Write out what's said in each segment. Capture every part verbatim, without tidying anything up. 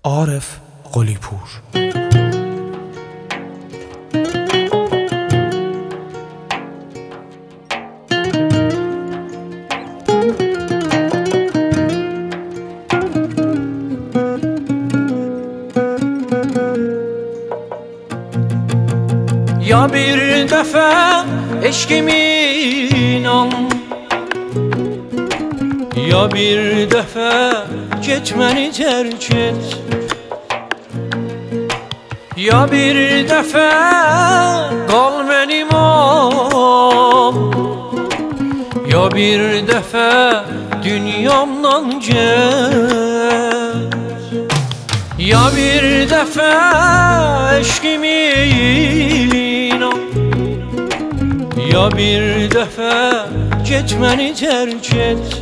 عارف قلی‌پور. Ya bir defa eşkimin al, ya bir defa geçmeni terk et. Ya bir defa kal benim ol, ya bir defa dünyamdan get. Ya bir defa eşkimin al, ya bir defa geçmeni terk et.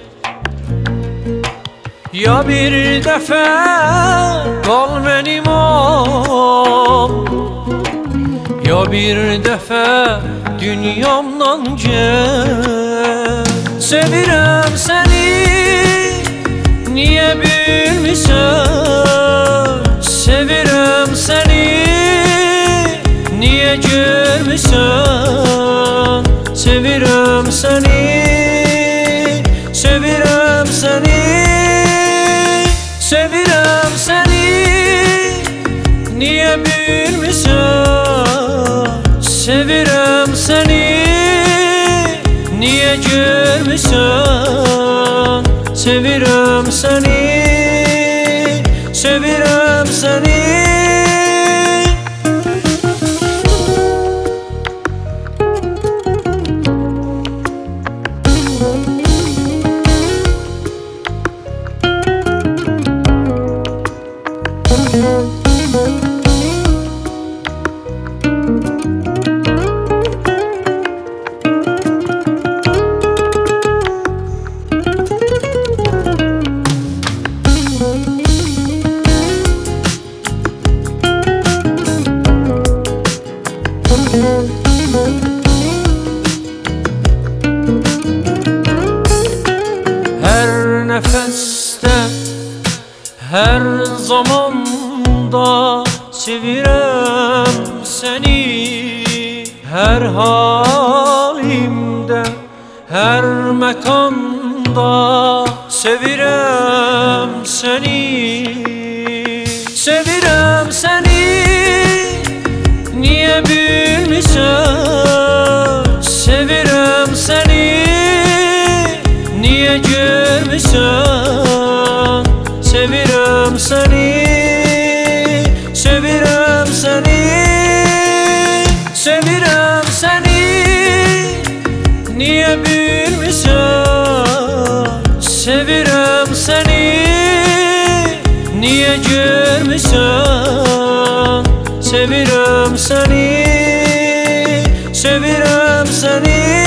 Ya bir defa kal benim ol, ya bir defa dünyamdan get. Sevirəm seni, niye bilmirsən? Sevirəm seni, niye görmürsən? Sevirəm seni, sevirəm seni, sevirəm seni, niye bilmirsən? Sevirəm seni, niye görmürsən? Sevirəm seni, sevirəm seni. Her nefeste, her zamanda sevirəm seni. Her halimde, her mekanda sevirəm seni. Sevirəm seni, niye bilmirsən? Sevirəm seni, niye görmürsən? Sevirəm seni, sevirəm seni, sevirəm seni, niye bilmirsən? Sevirəm seni, niye görmürsən? Sevirəm seni, sevirəm seni.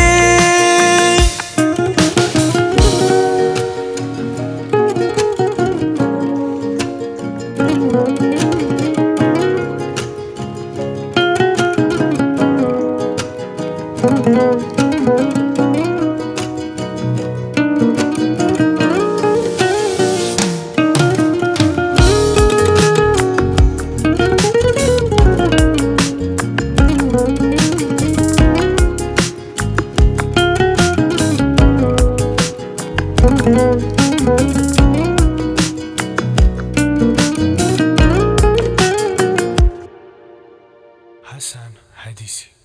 حسن حدیثی.